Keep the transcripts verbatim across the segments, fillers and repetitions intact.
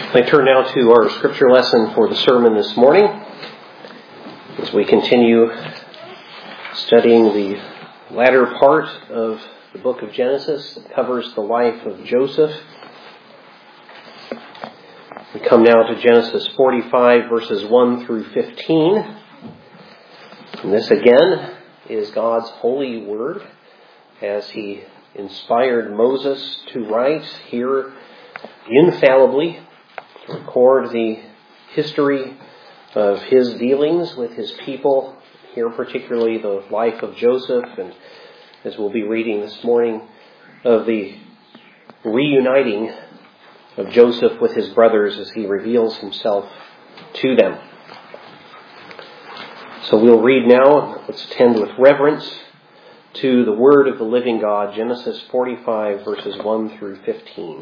I turn now to our scripture lesson for the sermon this morning as we continue studying the latter part of the book of Genesis that covers the life of Joseph. We come now to Genesis forty-five, verses one through fifteen. And this again is God's holy word as He inspired Moses to write here infallibly, to record the history of his dealings with his people, here particularly the life of Joseph, and as we'll be reading this morning, of the reuniting of Joseph with his brothers as he reveals himself to them. So we'll read now, let's attend with reverence to the word of the living God, Genesis forty-five, verses one through fifteen.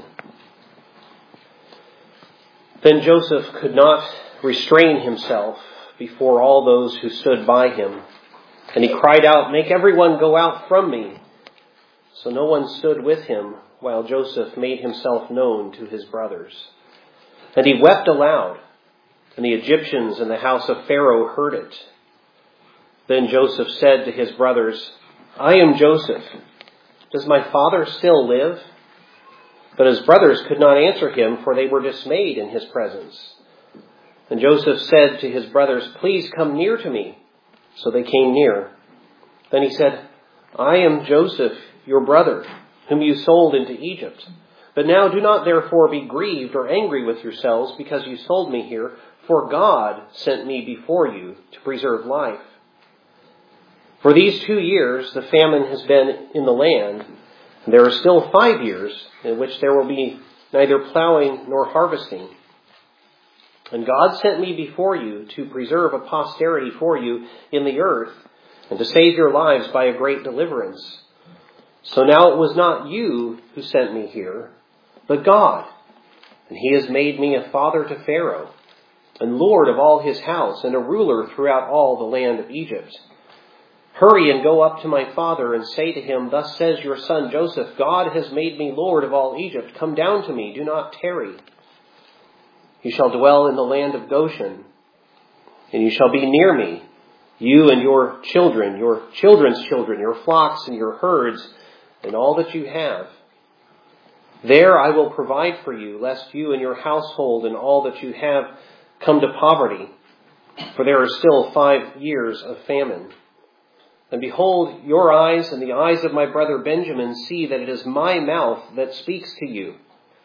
Then Joseph could not restrain himself before all those who stood by him, and he cried out, "Make everyone go out from me." So no one stood with him while Joseph made himself known to his brothers. And he wept aloud, and the Egyptians in the house of Pharaoh heard it. Then Joseph said to his brothers, "I am Joseph. Does my father still live?" But his brothers could not answer him, for they were dismayed in his presence. And Joseph said to his brothers, "Please come near to me." So they came near. Then he said, "I am Joseph, your brother, whom you sold into Egypt. But now do not therefore be grieved or angry with yourselves because you sold me here, for God sent me before you to preserve life. For these two years the famine has been in the land, and there are still five years in which there will be neither plowing nor harvesting. And God sent me before you to preserve a posterity for you in the earth, and to save your lives by a great deliverance. So now it was not you who sent me here, but God. And He has made me a father to Pharaoh, and Lord of all his house, and a ruler throughout all the land of Egypt. Hurry and go up to my father and say to him, 'Thus says your son Joseph, God has made me Lord of all Egypt. Come down to me, do not tarry. You shall dwell in the land of Goshen, and you shall be near me, you and your children, your children's children, your flocks and your herds, and all that you have. There I will provide for you, lest you and your household and all that you have come to poverty, for there are still five years of famine. And behold, your eyes and the eyes of my brother Benjamin see that it is my mouth that speaks to you.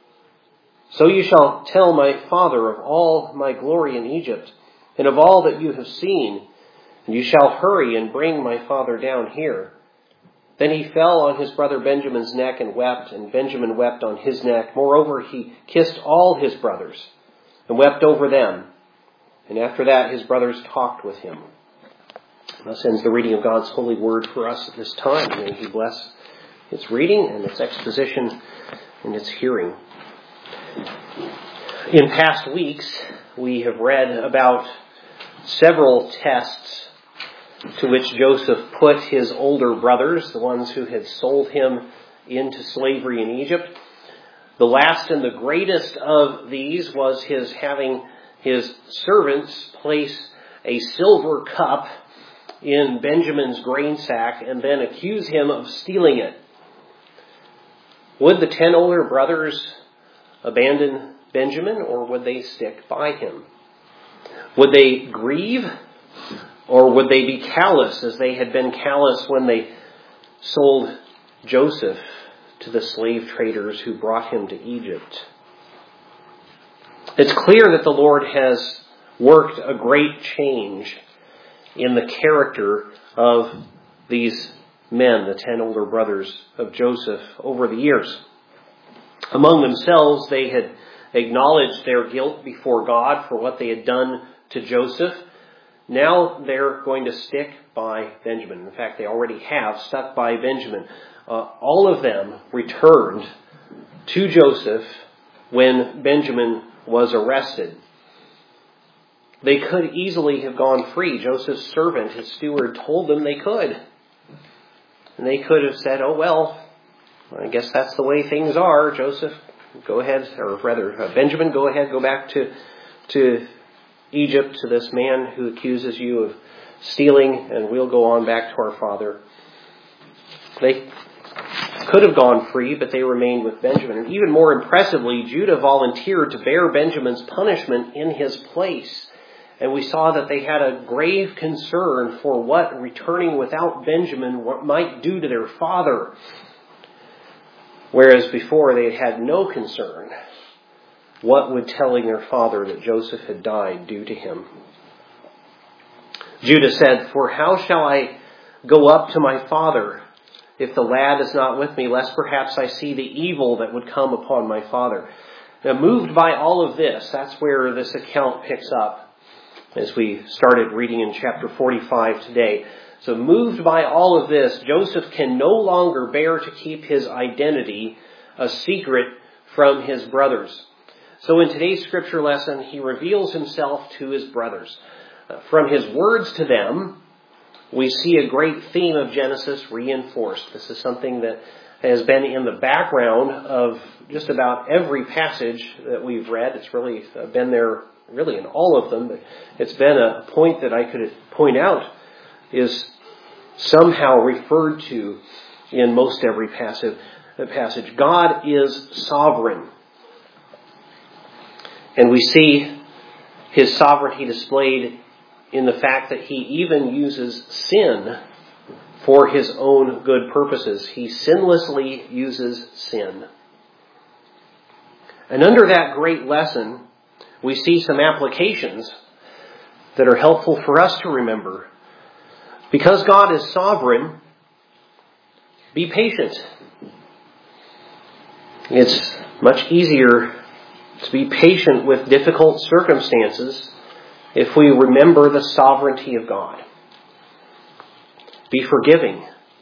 So you shall tell my father of all my glory in Egypt, and of all that you have seen, and you shall hurry and bring my father down here.' Then he fell on his brother Benjamin's neck and wept, and Benjamin wept on his neck. Moreover, he kissed all his brothers and wept over them. And after that, his brothers talked with him." Thus ends the reading of God's holy word for us at this time. May He bless its reading and its exposition and its hearing. In past weeks, we have read about several tests to which Joseph put his older brothers, the ones who had sold him into slavery in Egypt. The last and the greatest of these was his having his servants place a silver cup in Benjamin's grain sack and then accuse him of stealing it. Would the ten older brothers abandon Benjamin, or would they stick by him? Would they grieve, or would they be callous as they had been callous when they sold Joseph to the slave traders who brought him to Egypt? It's clear that the Lord has worked a great change in the character of these men, the ten older brothers of Joseph, over the years. Among themselves, they had acknowledged their guilt before God for what they had done to Joseph. Now they're going to stick by Benjamin. In fact, they already have stuck by Benjamin. Uh, all of them returned to Joseph when Benjamin was arrested. They could easily have gone free. Joseph's servant, his steward, told them they could. And they could have said, "Oh, well, I guess that's the way things are. Joseph go ahead, or rather, uh, Benjamin, go ahead, go back to to Egypt, to this man who accuses you of stealing, and we'll go on back to our father. They could have gone free, but they remained with Benjamin. And even more impressively, Judah volunteered to bear Benjamin's punishment in his place. And we saw that they had a grave concern for what returning without Benjamin might do to their father. Whereas before they had had no concern. What would telling their father that Joseph had died do to him? Judah said, "For how shall I go up to my father if the lad is not with me, lest perhaps I see the evil that would come upon my father?" Now, moved by all of this, that's where this account picks up as we started reading in chapter forty-five today. So moved by all of this, Joseph can no longer bear to keep his identity a secret from his brothers. So in today's scripture lesson, he reveals himself to his brothers. Uh, from his words to them, we see a great theme of Genesis reinforced. This is something that has been in the background of just about every passage that we've read. It's really been there really in all of them, but it's been a point that I could point out is somehow referred to in most every passage. passage. God is sovereign. And we see his sovereignty displayed in the fact that he even uses sin for his own good purposes. He sinlessly uses sin. And under that great lesson, we see some applications that are helpful for us to remember. Because God is sovereign, be patient. It's much easier to be patient with difficult circumstances if we remember the sovereignty of God. Be forgiving.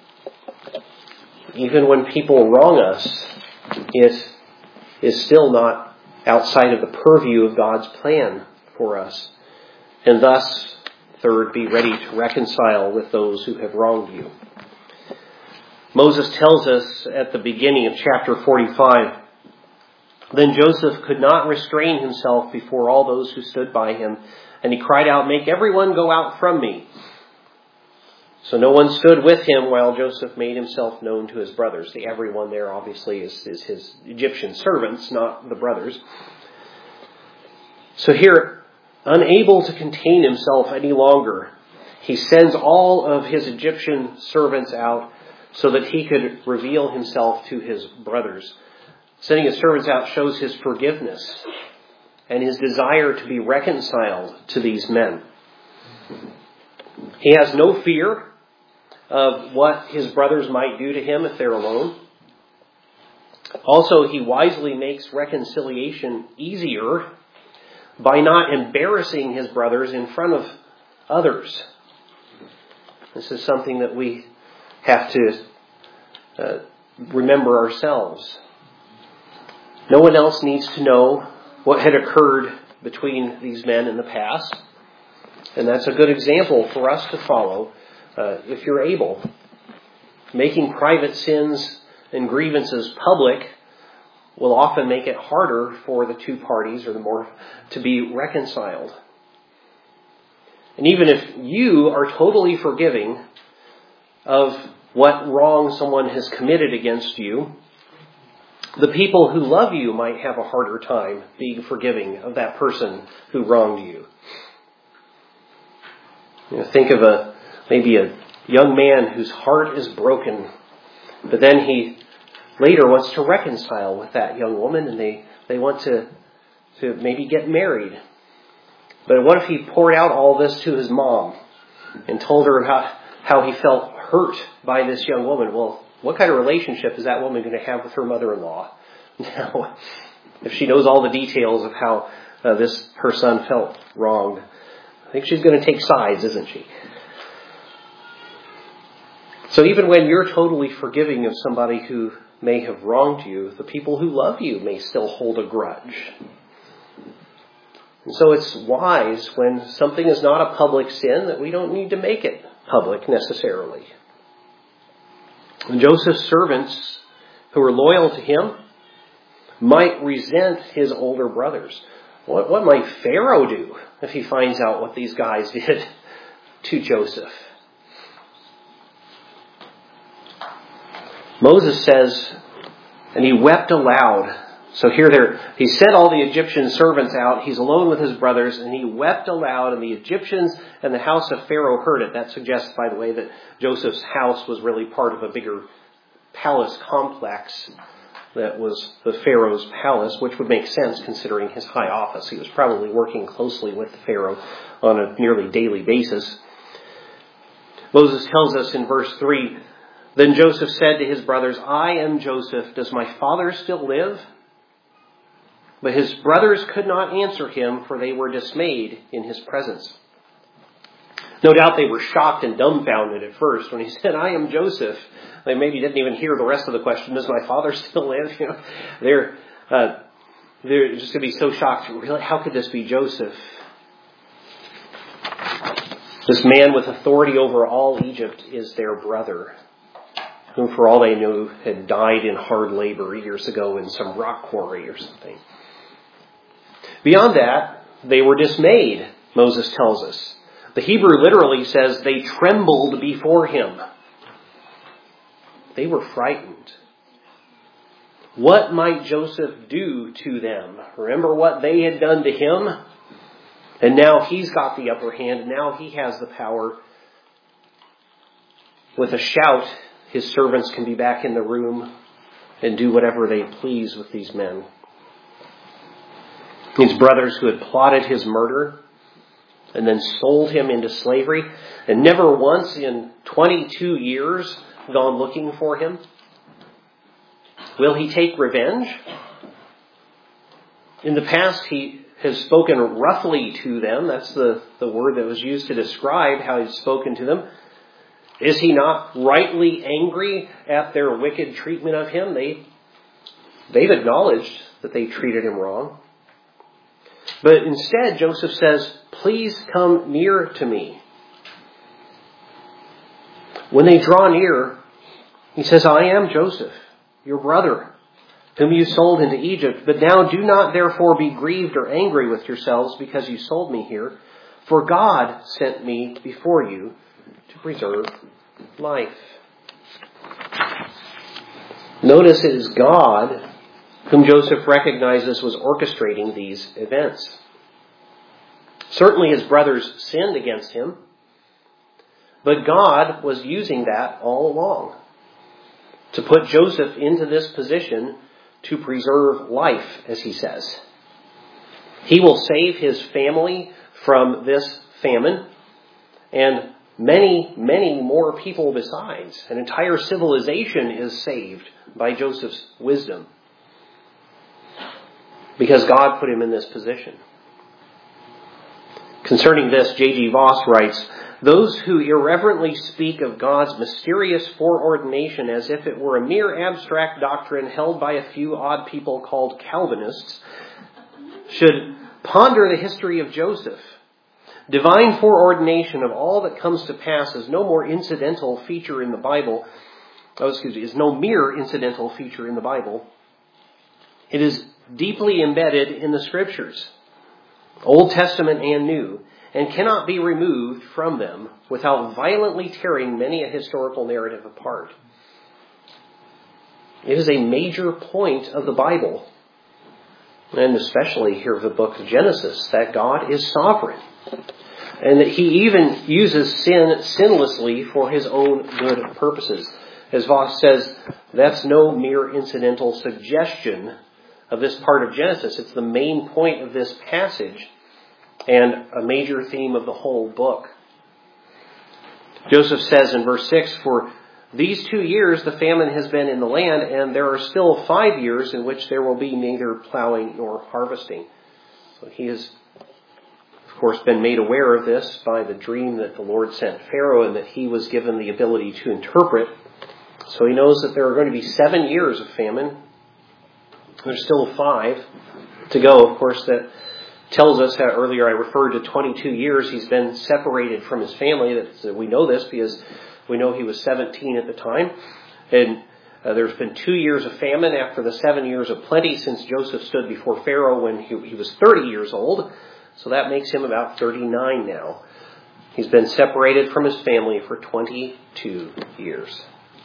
Even when people wrong us, it is still not outside of the purview of God's plan for us. And thus, third, be ready to reconcile with those who have wronged you. Moses tells us at the beginning of chapter forty-five, "Then Joseph could not restrain himself before all those who stood by him, and he cried out, 'Make everyone go out from me.' So no one stood with him while Joseph made himself known to his brothers." The everyone there obviously is, is his Egyptian servants, not the brothers. So here, unable to contain himself any longer, he sends all of his Egyptian servants out so that he could reveal himself to his brothers. Sending his servants out shows his forgiveness and his desire to be reconciled to these men. He has no fear of what his brothers might do to him if they're alone. Also, he wisely makes reconciliation easier by not embarrassing his brothers in front of others. This is something that we have to uh, remember ourselves. No one else needs to know what had occurred between these men in the past. And that's a good example for us to follow uh, if you're able. Making private sins and grievances public will often make it harder for the two parties or the more to be reconciled. And even if you are totally forgiving of what wrong someone has committed against you, the people who love you might have a harder time being forgiving of that person who wronged you. You know, think of a maybe a young man whose heart is broken, but then he later wants to reconcile with that young woman, and they, they want to, to maybe get married. But what if he poured out all this to his mom and told her how, how he felt hurt by this young woman? Well, what kind of relationship is that woman going to have with her mother-in-law now, if she knows all the details of how uh, this her son felt wronged? I think she's going to take sides, isn't she? So even when you're totally forgiving of somebody who may have wronged you, the people who love you may still hold a grudge. And so it's wise when something is not a public sin that we don't need to make it public necessarily. And Joseph's servants who were loyal to him might resent his older brothers. What, what might Pharaoh do if he finds out what these guys did to Joseph? Moses says, and he wept aloud. So here there, he sent all the Egyptian servants out. He's alone with his brothers, and he wept aloud, and the Egyptians and the house of Pharaoh heard it. That suggests, by the way, that Joseph's house was really part of a bigger palace complex that was the Pharaoh's palace, which would make sense considering his high office. He was probably working closely with the Pharaoh on a nearly daily basis. Moses tells us in verse three, then Joseph said to his brothers, I am Joseph. Does my father still live? But his brothers could not answer him, for they were dismayed in his presence. No doubt they were shocked and dumbfounded at first when he said, I am Joseph. They maybe didn't even hear the rest of the question. Does my father still live? You know, they're, uh, they're just going to be so shocked. Really, how could this be Joseph? This man with authority over all Egypt is their brother, whom for all they knew had died in hard labor years ago in some rock quarry or something. Beyond that, they were dismayed, Moses tells us. The Hebrew literally says they trembled before him. They were frightened. What might Joseph do to them? Remember what they had done to him? And now he's got the upper hand. Now he has the power. With a shout, his servants can be back in the room and do whatever they please with these men. His brothers who had plotted his murder and then sold him into slavery and never once in twenty-two years gone looking for him. Will he take revenge? In the past, he has spoken roughly to them. That's the, the word that was used to describe how he's spoken to them. Is he not rightly angry at their wicked treatment of him? They, they've acknowledged that they treated him wrong. But instead, Joseph says, please come near to me. When they draw near, he says, I am Joseph, your brother, whom you sold into Egypt. But now do not therefore be grieved or angry with yourselves because you sold me here. For God sent me before you to preserve life. Notice it is God whom Joseph recognizes was orchestrating these events. Certainly his brothers sinned against him, but God was using that all along to put Joseph into this position to preserve life, as he says. He will save his family from this famine and many, many more people besides. An entire civilization is saved by Joseph's wisdom because God put him in this position. Concerning this, J G Voss writes, those who irreverently speak of God's mysterious foreordination as if it were a mere abstract doctrine held by a few odd people called Calvinists should ponder the history of Joseph. Divine foreordination of all that comes to pass is no more incidental feature in the Bible. Oh, excuse me, is no mere incidental feature in the Bible. It is deeply embedded in the Scriptures, Old Testament and New, and cannot be removed from them without violently tearing many a historical narrative apart. It is a major point of the Bible, and especially here of the book of Genesis, that God is sovereign, and that he even uses sin sinlessly for his own good purposes. As Voss says, that's no mere incidental suggestion of this part of Genesis. It's the main point of this passage and a major theme of the whole book. Joseph says in verse six, for these two years the famine has been in the land, and there are still five years in which there will be neither plowing nor harvesting. So he has, of course, been made aware of this by the dream that the Lord sent Pharaoh and that he was given the ability to interpret. So he knows that there are going to be seven years of famine. There's still five to go. Of course, that tells us how earlier I referred to twenty-two years he's been separated from his family. That we know this because we know he was seventeen at the time. And Uh, there's been two years of famine after the seven years of plenty since Joseph stood before Pharaoh when he, he was thirty years old. So that makes him about thirty-nine now. He's been separated from his family for twenty-two years.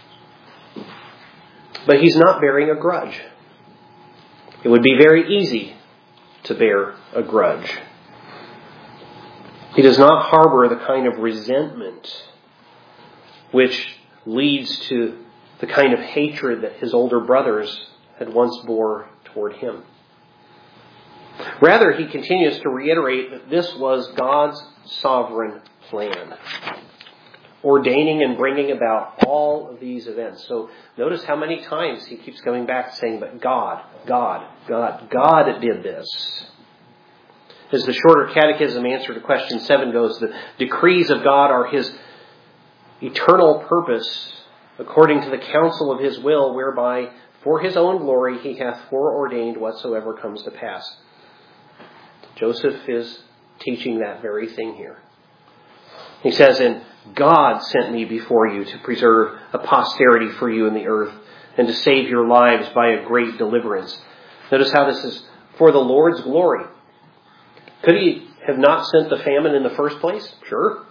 But he's not bearing a grudge. It would be very easy to bear a grudge. He does not harbor the kind of resentment which leads to the kind of hatred that his older brothers had once bore toward him. Rather, he continues to reiterate that this was God's sovereign plan, ordaining and bringing about all of these events. So notice how many times he keeps coming back saying, but God, God, God, God did this. As the Shorter Catechism answer to question seven goes, the decrees of God are his eternal purpose according to the counsel of his will, whereby for his own glory he hath foreordained whatsoever comes to pass. Joseph is teaching that very thing here. He says, and God sent me before you to preserve a posterity for you in the earth and to save your lives by a great deliverance. Notice how this is for the Lord's glory. Could he have not sent the famine in the first place? Sure.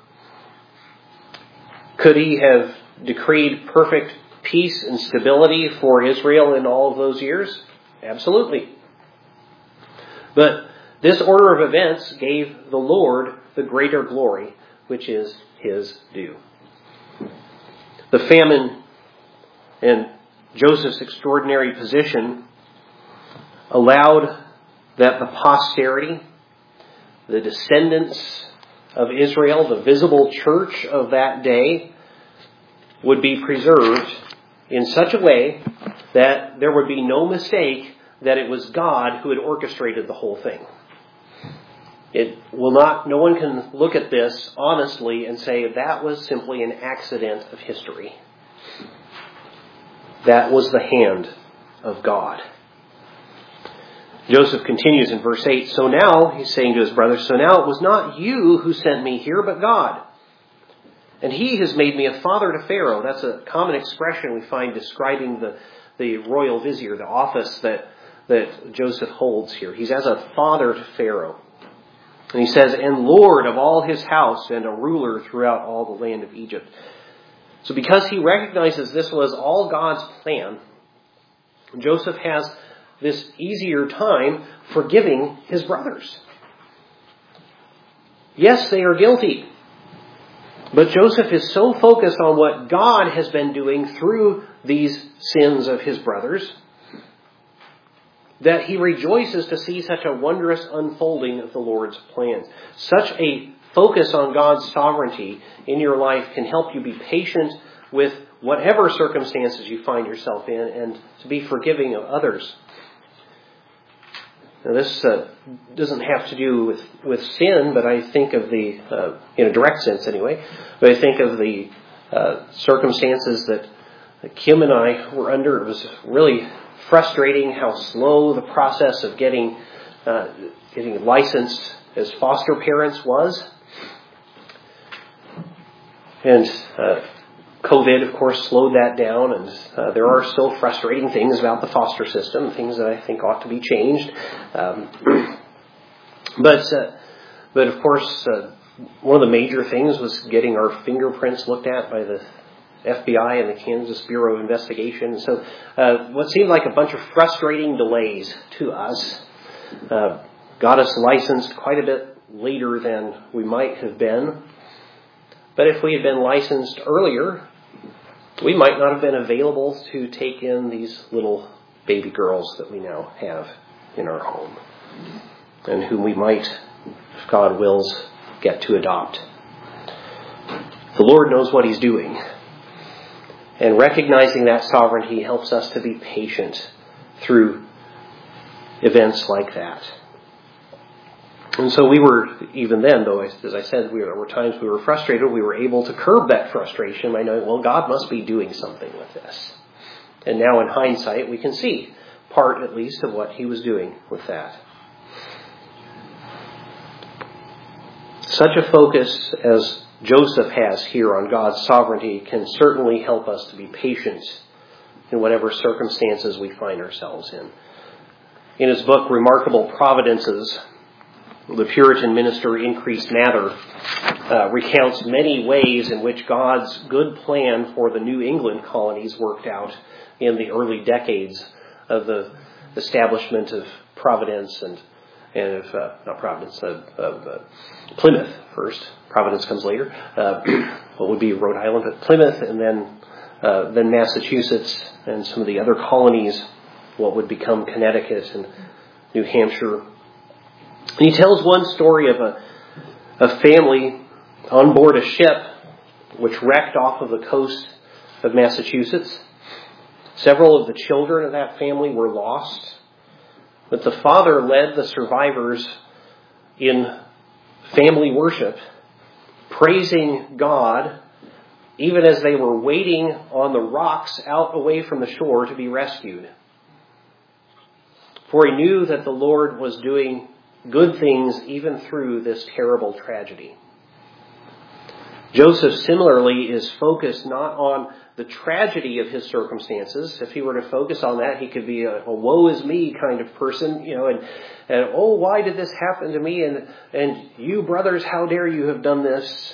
Could he have decreed perfect peace and stability for Israel in all of those years? Absolutely. But this order of events gave the Lord the greater glory, which is his due. The famine and Joseph's extraordinary position allowed that the posterity, the descendants of Israel, the visible church of that day, would be preserved in such a way that there would be no mistake that it was God who had orchestrated the whole thing. It will not, no one can look at this honestly and say that was simply an accident of history. That was the hand of God. Joseph continues in verse eight, so now, he's saying to his brothers, so now it was not you who sent me here, but God. And he has made me a father to Pharaoh. That's a common expression we find describing the, the royal vizier, the office that, that Joseph holds here. He's as a father to Pharaoh. And he says, and Lord of all his house and a ruler throughout all the land of Egypt. So because he recognizes this was all God's plan, Joseph has this easier time forgiving his brothers. Yes, they are guilty. But Joseph is so focused on what God has been doing through these sins of his brothers that he rejoices to see such a wondrous unfolding of the Lord's plans. Such a focus on God's sovereignty in your life can help you be patient with whatever circumstances you find yourself in and to be forgiving of others. Now this uh, doesn't have to do with, with sin, but I think of the, uh, in a direct sense anyway, but I think of the uh, circumstances that Kim and I were under. It was really frustrating how slow the process of getting uh, getting licensed as foster parents was. And uh, COVID, of course, slowed that down, and uh, there are still frustrating things about the foster system, things that I think ought to be changed. Um, but, uh, but of course, uh, one of the major things was getting our fingerprints looked at by the F B I and the Kansas Bureau of Investigation. So uh, what seemed like a bunch of frustrating delays to us uh, got us licensed quite a bit later than we might have been. But if we had been licensed earlier, we might not have been available to take in these little baby girls that we now have in our home and whom we might, if God wills, get to adopt. The Lord knows what he's doing. And recognizing that sovereignty helps us to be patient through events like that. And so we were, even then, though, as I said, we were, there were times we were frustrated, we were able to curb that frustration by knowing, well, God must be doing something with this. And now in hindsight, we can see part, at least, of what he was doing with that. Such a focus as Joseph has here on God's sovereignty can certainly help us to be patient in whatever circumstances we find ourselves in. In his book, Remarkable Providences, the Puritan minister Increased Mather uh, recounts many ways in which God's good plan for the New England colonies worked out in the early decades of the establishment of Providence and, and of, uh, not Providence, of, of uh, Plymouth first. Providence comes later. Uh, what would be Rhode Island, but Plymouth, and then uh, then Massachusetts and some of the other colonies, what would become Connecticut and New Hampshire. And he tells one story of a, a family on board a ship which wrecked off of the coast of Massachusetts. Several of the children of that family were lost, but the father led the survivors in family worship, praising God, even as they were waiting on the rocks out away from the shore to be rescued. For he knew that the Lord was doing good things even through this terrible tragedy. Joseph similarly is focused not on the tragedy of his circumstances. If he were to focus on that, he could be a, a woe is me kind of person, you know, and, and oh, why did this happen to me? And, and you brothers, how dare you have done this?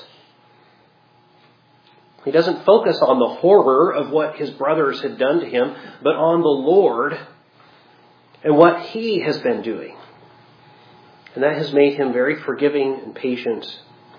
He doesn't focus on the horror of what his brothers had done to him, but on the Lord and what he has been doing. And that has made him very forgiving and patient.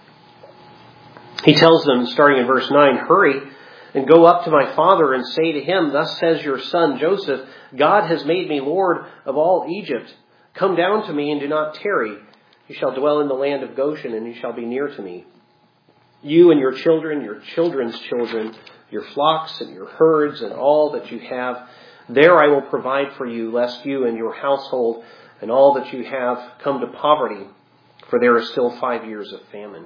He tells them, starting in verse nine, "Hurry and go up to my father and say to him, 'Thus says your son Joseph, God has made me Lord of all Egypt. Come down to me and do not tarry. You shall dwell in the land of Goshen, and you shall be near to me. You and your children, your children's children, your flocks and your herds, and all that you have. There I will provide for you, lest you and your household and all that you have come to poverty, for there are still five years of famine.'"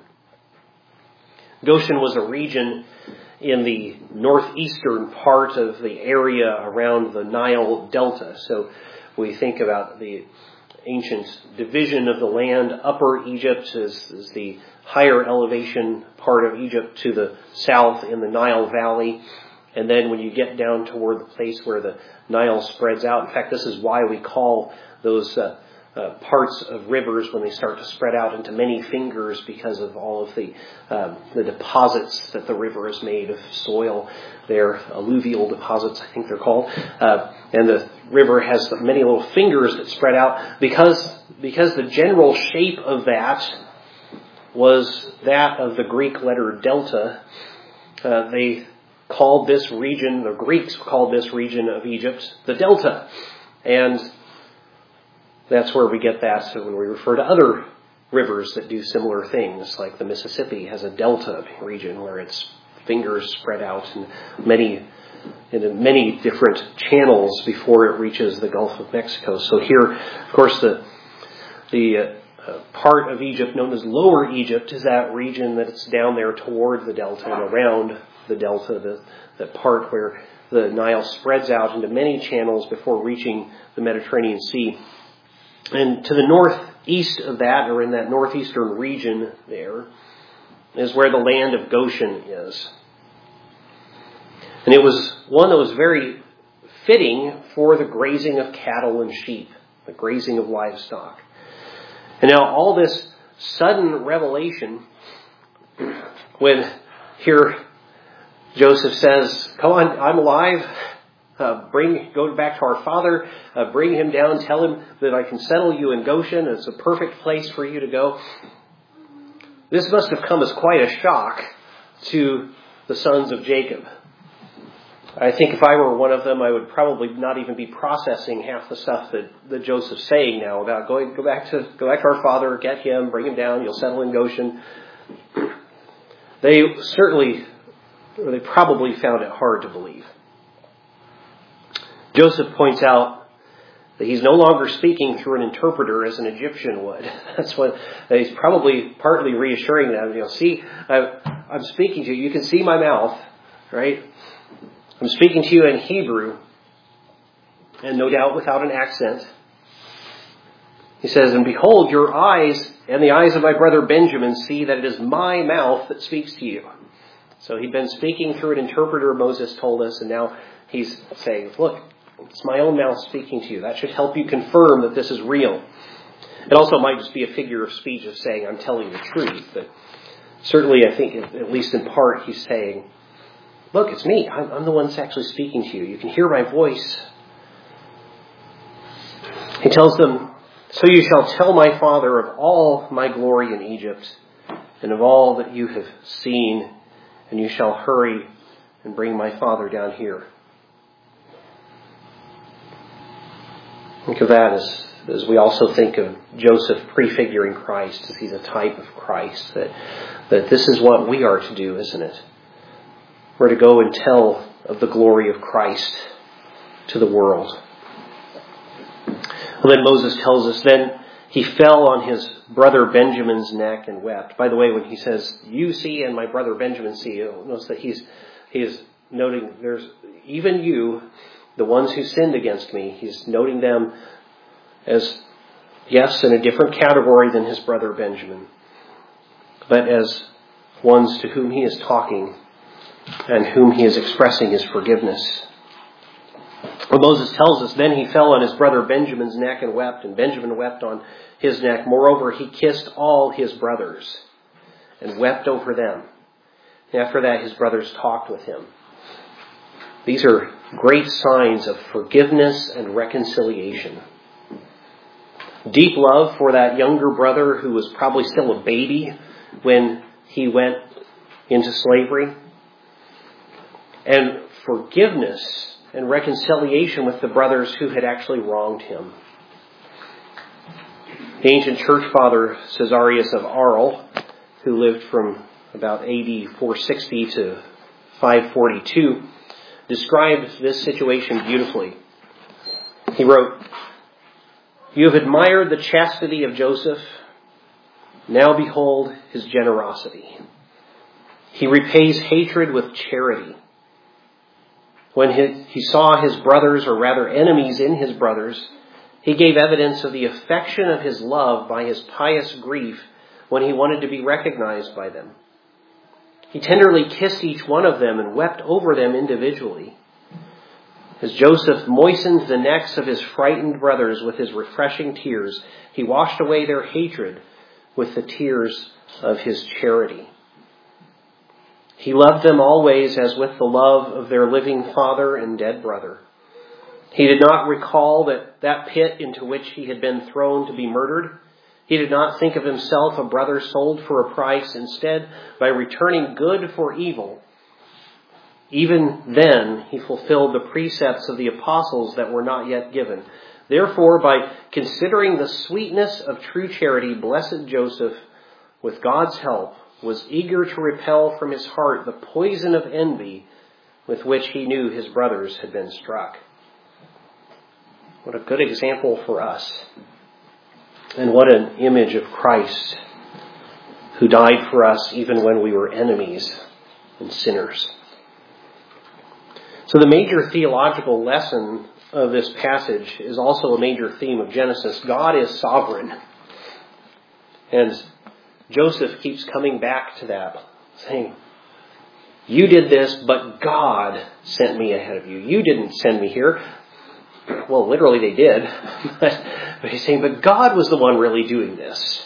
Goshen was a region in the northeastern part of the area around the Nile Delta. So we think about the ancient division of the land. Upper Egypt is, is the higher elevation part of Egypt to the south in the Nile Valley. And then when you get down toward the place where the Nile spreads out, in fact, this is why we call those uh, uh, parts of rivers when they start to spread out into many fingers, because of all of the uh, the deposits that the river has made of soil. They're alluvial deposits, I think they're called. Uh, and the river has many little fingers that spread out because because the general shape of that was that of the Greek letter delta. Uh, they called this region, the Greeks called this region of Egypt, the Delta. And that's where we get that when we refer to other rivers that do similar things, like the Mississippi has a delta region where its fingers spread out in many, in many different channels before it reaches the Gulf of Mexico. So here, of course, the the uh, part of Egypt known as Lower Egypt is that region that's down there toward the delta and around the delta, the, the part where the Nile spreads out into many channels before reaching the Mediterranean Sea. And to the northeast of that, or in that northeastern region there, is where the land of Goshen is. And it was one that was very fitting for the grazing of cattle and sheep, the grazing of livestock. And now all this sudden revelation, when here Joseph says, "Come on, I'm alive. Uh, bring, go back to our father. Uh, bring him down. Tell him that I can settle you in Goshen. It's a perfect place for you to go." This must have come as quite a shock to the sons of Jacob. I think if I were one of them, I would probably not even be processing half the stuff that, that Joseph's saying now about going, go back to go back to our father, get him, bring him down. You'll settle in Goshen. They certainly. Or they probably found it hard to believe. Joseph points out that he's no longer speaking through an interpreter as an Egyptian would. That's what he's probably partly reassuring them. You know, see, I, I'm speaking to you. You can see my mouth, right? I'm speaking to you in Hebrew, and no doubt without an accent. He says, "And behold, your eyes and the eyes of my brother Benjamin see that it is my mouth that speaks to you." So he'd been speaking through an interpreter, Moses told us, and now He's saying, look, it's my own mouth speaking to you. That should help you confirm that this is real. It also might just be a figure of speech of saying, I'm telling the truth. But certainly, I think, at least in part, he's saying, look, it's me. I'm, I'm the one that's actually speaking to you. You can hear my voice. He tells them, so you shall tell my father of all my glory in Egypt and of all that you have seen, and you shall hurry and bring my father down here. Think of that as, as we also think of Joseph prefiguring Christ, as he's a type of Christ, that, that this is what we are to do, isn't it? We're to go and tell of the glory of Christ to the world. Well, then Moses tells us, then he fell on his brother Benjamin's neck and wept. By the way, when he says, you see and my brother Benjamin see, you'll notice that he's, he is noting there's even you, the ones who sinned against me, he's noting them as, yes, in a different category than his brother Benjamin, but as ones to whom he is talking and whom he is expressing his forgiveness. Well, Moses tells us, then he fell on his brother Benjamin's neck and wept, and Benjamin wept on his neck. Moreover, he kissed all his brothers and wept over them. And after that, his brothers talked with him. These are great signs of forgiveness and reconciliation. Deep love for that younger brother who was probably still a baby when he went into slavery. And forgiveness and reconciliation with the brothers who had actually wronged him. The ancient church father Caesarius of Arles, who lived from about A D four sixty to five forty-two, described this situation beautifully. He wrote, you have admired the chastity of Joseph. Now behold his generosity. He repays hatred with charity. When he, he saw his brothers, or rather enemies in his brothers, he gave evidence of the affection of his love by his pious grief when he wanted to be recognized by them. He tenderly kissed each one of them and wept over them individually. As Joseph moistened the necks of his frightened brothers with his refreshing tears, he washed away their hatred with the tears of his charity. He loved them always as with the love of their living father and dead brother. He did not recall that that pit into which he had been thrown to be murdered. He did not think of himself a brother sold for a price. Instead, by returning good for evil, even then he fulfilled the precepts of the apostles that were not yet given. Therefore, by considering the sweetness of true charity, blessed Joseph, with God's help, was eager to repel from his heart the poison of envy with which he knew his brothers had been struck. What a good example for us. And what an image of Christ, who died for us even when we were enemies and sinners. So the major theological lesson of this passage is also a major theme of Genesis. God is sovereign. And Joseph keeps coming back to that, saying, you did this, but God sent me ahead of you. You didn't send me here. Well, literally they did. But, but he's saying, but God was the one really doing this.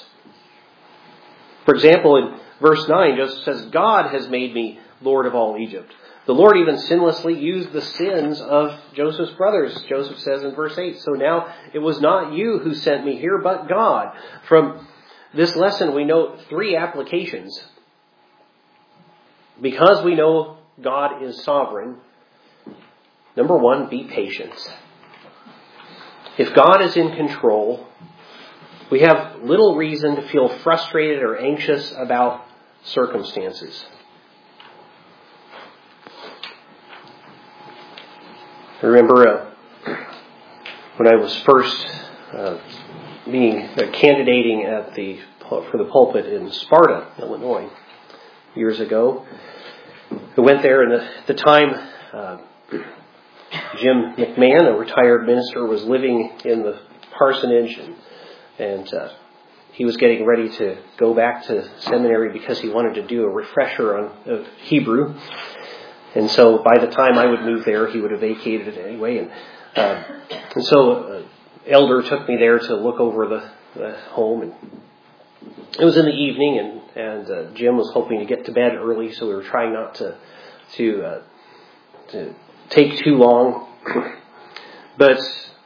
For example, in verse nine, Joseph says, God has made me Lord of all Egypt. The Lord even sinlessly used the sins of Joseph's brothers, Joseph says in verse eight. So now it was not you who sent me here, but God. From this lesson, we note three applications. Because we know God is sovereign, number one, be patient. If God is in control, we have little reason to feel frustrated or anxious about circumstances. I remember uh, when I was first uh, being uh, candidating at the for the pulpit in Sparta, Illinois, years ago. I went there, and at the time, uh, Jim McMahon, a retired minister, was living in the parsonage, and, and uh, he was getting ready to go back to seminary because he wanted to do a refresher on of Hebrew. And so by the time I would move there, he would have vacated it anyway. And, uh, and so uh, Elder took me there to look over the, the home. And it was in the evening, and, and uh, Jim was hoping to get to bed early, so we were trying not to to, uh, to take too long. But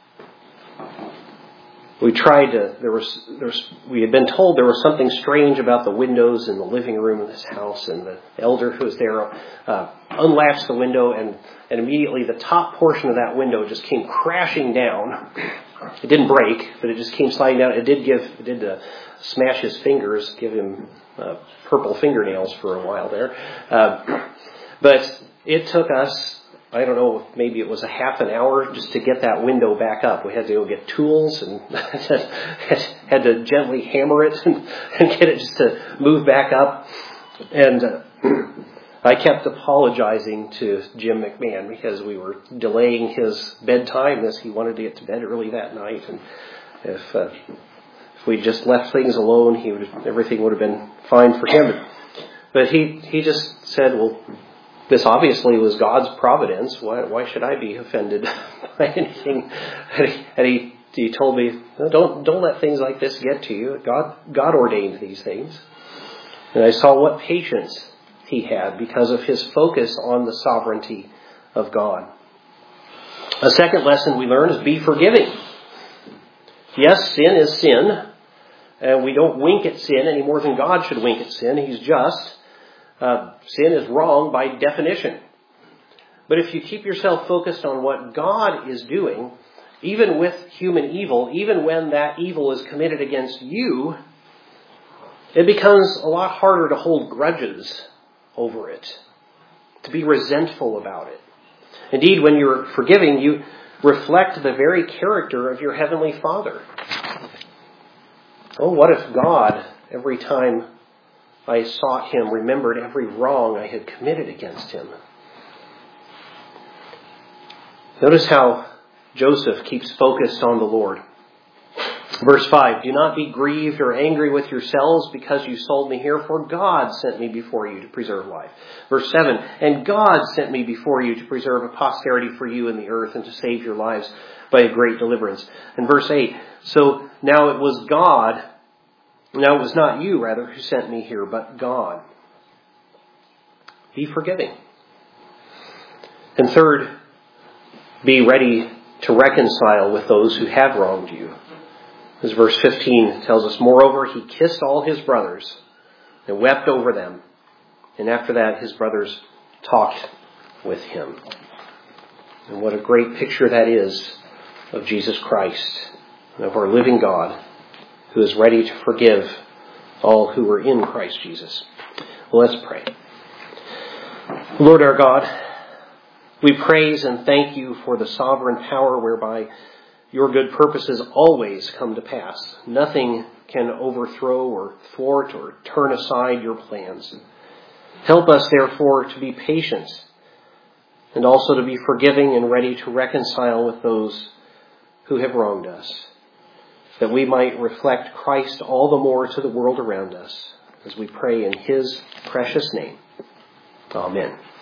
we tried to, there was, there was, we had been told there was something strange about the windows in the living room of this house, and the elder who was there uh, unlatched the window, and, and immediately the top portion of that window just came crashing down. It didn't break, but it just came sliding down. It did give, it did uh, smash his fingers, give him uh, purple fingernails for a while there. Uh, but it took us, I don't know, maybe it was a half an hour just to get that window back up. We had to go get tools and had to gently hammer it and, and get it just to move back up. And uh, I kept apologizing to Jim McMahon because we were delaying his bedtime as he wanted to get to bed early that night. And if, uh, if we just left things alone, he would, everything would have been fine for him. But he, he just said, well, this obviously was God's providence. Why, why should I be offended by anything? And he, and he, he told me, no, don't don't let things like this get to you. God God ordained these things. And I saw what patience he had because of his focus on the sovereignty of God. A second lesson we learn is be forgiving. Yes, sin is sin, and we don't wink at sin any more than God should wink at sin. He's just. Uh, sin is wrong by definition. But if you keep yourself focused on what God is doing, even with human evil, even when that evil is committed against you, it becomes a lot harder to hold grudges over it, to be resentful about it. Indeed, when you're forgiving, you reflect the very character of your Heavenly Father. Oh, what if God, every time I sought him, remembered every wrong I had committed against him? Notice how Joseph keeps focused on the Lord. Verse five, do not be grieved or angry with yourselves because you sold me here, for God sent me before you to preserve life. Verse seven, and God sent me before you to preserve a posterity for you in the earth and to save your lives by a great deliverance. And verse eight, so now it was God Now, it was not you, rather, who sent me here, but God. Be forgiving. And third, be ready to reconcile with those who have wronged you. As verse fifteen tells us, moreover, he kissed all his brothers and wept over them. And after that, his brothers talked with him. And what a great picture that is of Jesus Christ, of our living God, who is ready to forgive all who are in Christ Jesus. Well, let's pray. Lord our God, we praise and thank you for the sovereign power whereby your good purposes always come to pass. Nothing can overthrow or thwart or turn aside your plans. Help us, therefore, to be patient and also to be forgiving and ready to reconcile with those who have wronged us, that we might reflect Christ all the more to the world around us, as we pray in his precious name. Amen.